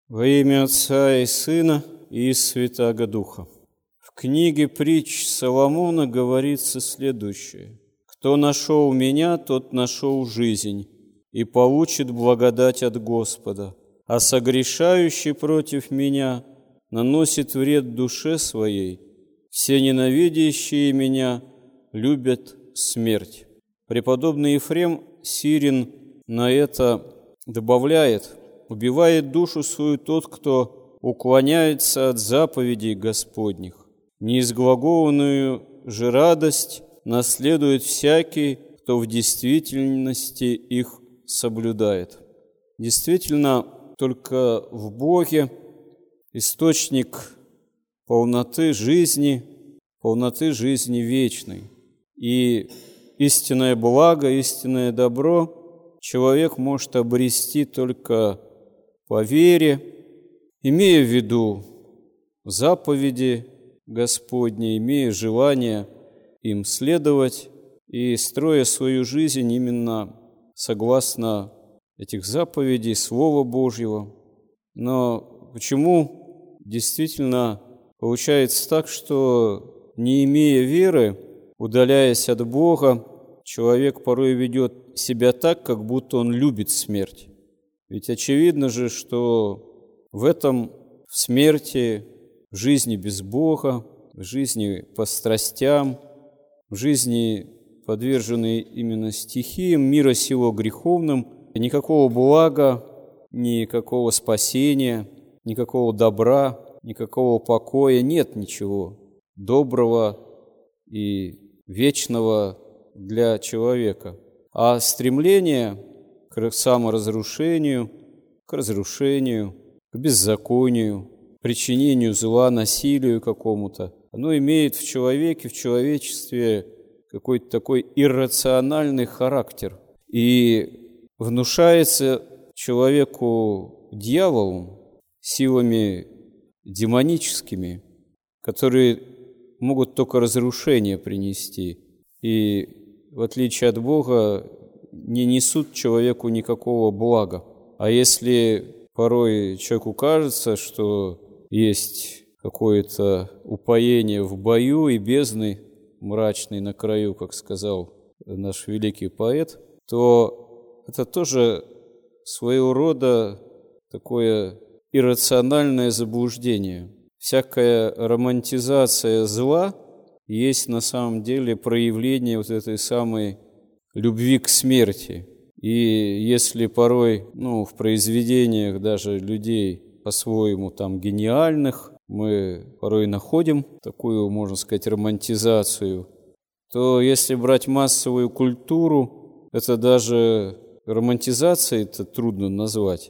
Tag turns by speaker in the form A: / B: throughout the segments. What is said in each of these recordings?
A: Во имя Отца и Сына и Святаго Духа. В книге притч Соломона говорится следующее. «Кто нашел меня, тот нашел жизнь и получит благодать от Господа, а согрешающий против меня наносит вред душе своей. Все ненавидящие меня любят смерть». Преподобный Ефрем Сирин на это добавляет: «Убивает душу свою тот, кто уклоняется от заповедей Господних. Неизглаголанную же радость наследует всякий, кто в действительности их соблюдает». Действительно, только в Боге источник полноты жизни вечной. И истинное благо, истинное добро человек может обрести только по вере, имея в виду заповеди Господни, имея желание им следовать и строя свою жизнь именно согласно этих заповедей, Слова Божьего. Но почему действительно получается так, что, не имея веры, удаляясь от Бога, человек порой ведет себя так, как будто он любит смерть? Ведь очевидно же, что в смерти, в жизни без Бога, в жизни по страстям, в жизни, подверженной именно стихиям, мира сего греховным, никакого блага, никакого спасения, никакого добра, никакого покоя, нет ничего доброго и вечного для человека. А стремление к саморазрушению, к разрушению, к беззаконию, причинению зла, насилию какому-то, оно имеет в человеке, в человечестве какой-то такой иррациональный характер и внушается человеку дьяволом, силами демоническими, которые могут только разрушение принести и, в отличие от Бога, не несут человеку никакого блага. А если порой человеку кажется, что есть какое-то упоение в бою и бездны мрачной на краю, как сказал наш великий поэт, то это тоже своего рода такое иррациональное заблуждение. Всякая романтизация зла есть на самом деле проявление вот этой самой любви к смерти. И если порой, в произведениях даже людей по-своему там гениальных, мы порой находим такую, можно сказать, романтизацию, то если брать массовую культуру, это даже романтизацией-то трудно назвать.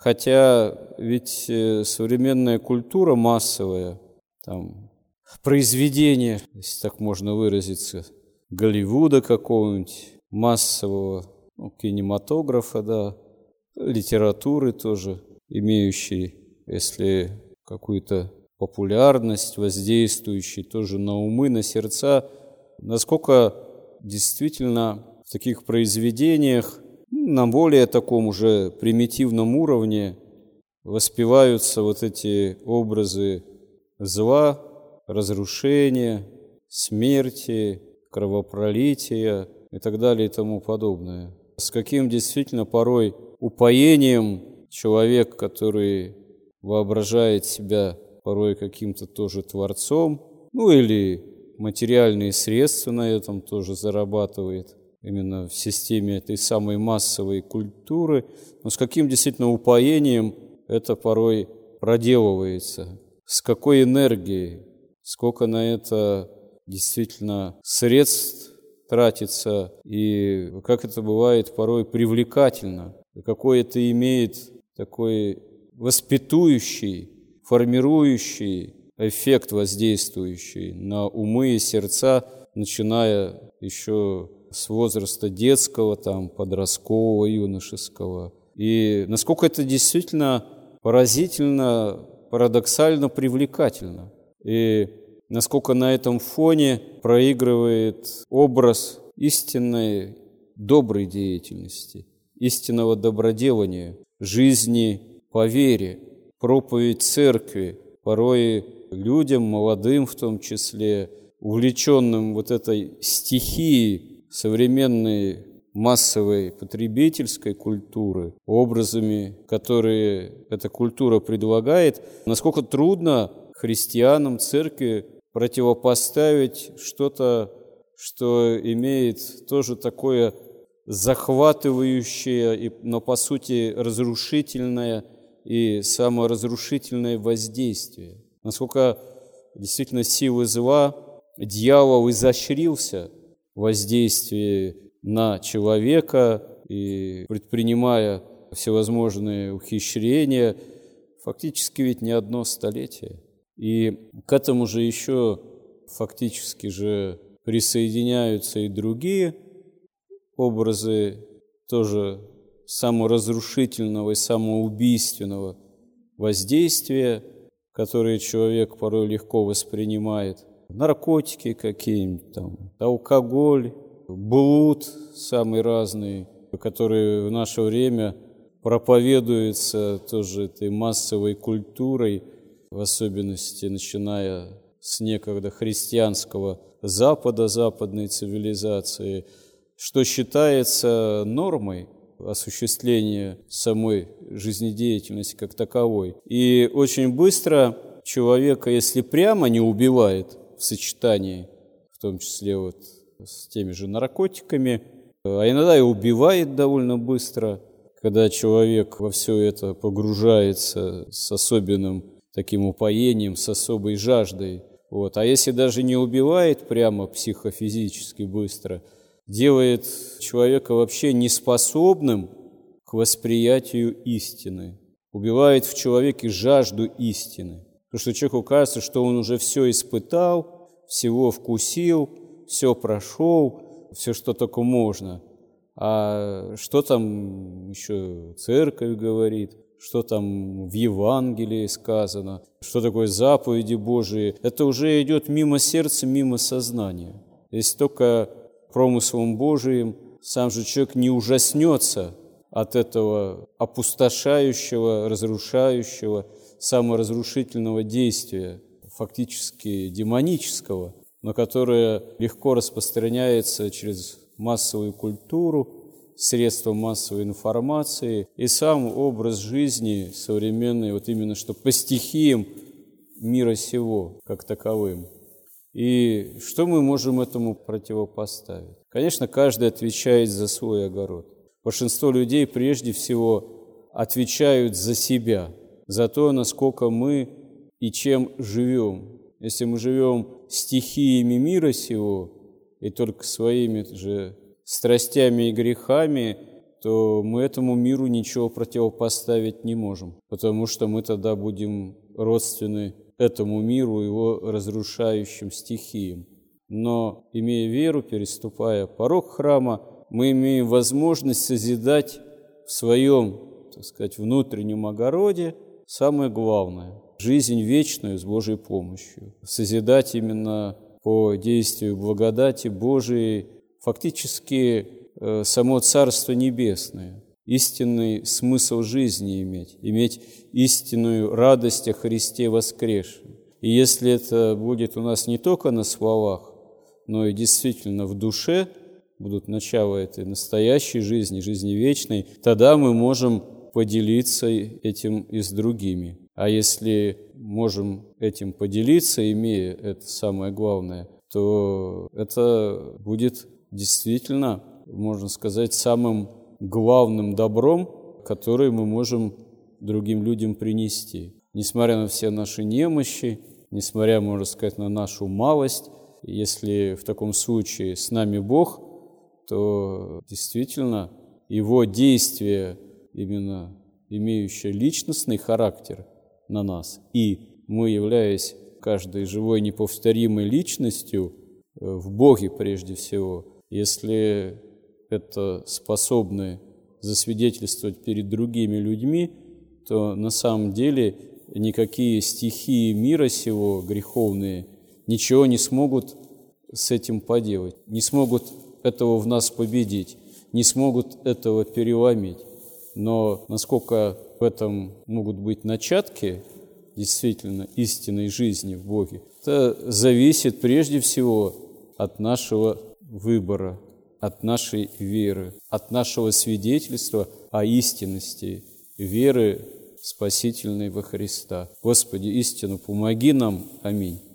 A: Хотя ведь современная культура массовая, там, произведения, если так можно выразиться, Голливуда какого-нибудь, массового кинематографа, да, литературы тоже, имеющей, если какую-то популярность, воздействующей тоже на умы, на сердца, насколько действительно в таких произведениях на более таком уже примитивном уровне воспеваются вот эти образы зла, разрушения, смерти, кровопролития и так далее и тому подобное. С каким действительно порой упоением человек, который воображает себя порой каким-то тоже творцом, или материальные средства на этом тоже зарабатывает, именно в системе этой самой массовой культуры, но с каким действительно упоением это порой проделывается, с какой энергией, сколько на это действительно средств тратится, и как это бывает порой привлекательно, какой это имеет такой воспитующий, формирующий эффект, воздействующий на умы и сердца, начиная еще с возраста детского, подросткового, юношеского. И насколько это действительно поразительно, парадоксально привлекательно. И насколько на этом фоне проигрывает образ истинной доброй деятельности, истинного доброделания, жизни по вере, проповедь церкви, порой людям, молодым в том числе, увлеченным вот этой стихией современной массовой потребительской культуры, образами, которые эта культура предлагает, насколько трудно христианам, церкви противопоставить что-то, что имеет тоже такое захватывающее, но по сути разрушительное и саморазрушительное воздействие. Насколько действительно силы зла, дьявол изощрился в воздействии на человека и предпринимая всевозможные ухищрения, фактически ведь не одно столетие. И к этому же еще фактически же присоединяются и другие образы тоже саморазрушительного и самоубийственного воздействия, которые человек порой легко воспринимает. Наркотики какие-нибудь, там, алкоголь, блуд самый разный, который в наше время проповедуется тоже этой массовой культурой, в особенности начиная с некогда христианского Запада, западной цивилизации, что считается нормой осуществления самой жизнедеятельности как таковой. И очень быстро человека, если прямо не убивает в сочетании, в том числе вот с теми же наркотиками, а иногда и убивает довольно быстро, когда человек во все это погружается с особенным таким упоением, с особой жаждой. Вот. А если даже не убивает прямо психофизически быстро, делает человека вообще неспособным к восприятию истины, убивает в человеке жажду истины. Потому что человеку кажется, что он уже все испытал, всего вкусил, все прошел, все, что только можно. А что там еще церковь говорит, что там в Евангелии сказано, что такое заповеди Божии, это уже идет мимо сердца, мимо сознания. Если только промыслом Божиим сам же человек не ужаснется от этого опустошающего, разрушающего, саморазрушительного действия, фактически демонического, но которое легко распространяется через массовую культуру, средства массовой информации и сам образ жизни современный, вот именно что по стихиям мира сего как таковым. И что мы можем этому противопоставить? Конечно, каждый отвечает за свой огород. Большинство людей прежде всего отвечают за себя, за то, насколько мы и чем живем. Если мы живем стихиями мира сего и только своими же страстями и грехами, то мы этому миру ничего противопоставить не можем, потому что мы тогда будем родственны этому миру, его разрушающим стихиям. Но, имея веру, переступая порог храма, мы имеем возможность созидать в своем, так сказать, внутреннем огороде самое главное – жизнь вечную с Божьей помощью. Созидать именно по действию благодати Божией фактически само Царство Небесное, истинный смысл жизни иметь истинную радость о Христе воскресшем. И если это будет у нас не только на словах, но и действительно в душе, будут начало этой настоящей жизни, жизни вечной, тогда мы можем поделиться этим и с другими. А если можем этим поделиться, имея это самое главное, то это будет действительно, можно сказать, самым главным добром, который мы можем другим людям принести. Несмотря на все наши немощи, несмотря, можно сказать, на нашу малость, если в таком случае с нами Бог, то действительно Его действие, именно имеющее личностный характер на нас, и мы, являясь каждой живой неповторимой личностью в Боге прежде всего, если это способны засвидетельствовать перед другими людьми, то на самом деле никакие стихии мира сего, греховные, ничего не смогут с этим поделать, не смогут этого в нас победить, не смогут этого переломить. Но насколько в этом могут быть начатки действительно истинной жизни в Боге, это зависит прежде всего от нашего выбора, от нашей веры, от нашего свидетельства о истинности веры спасительной во Христа. Господи, истину помоги нам. Аминь.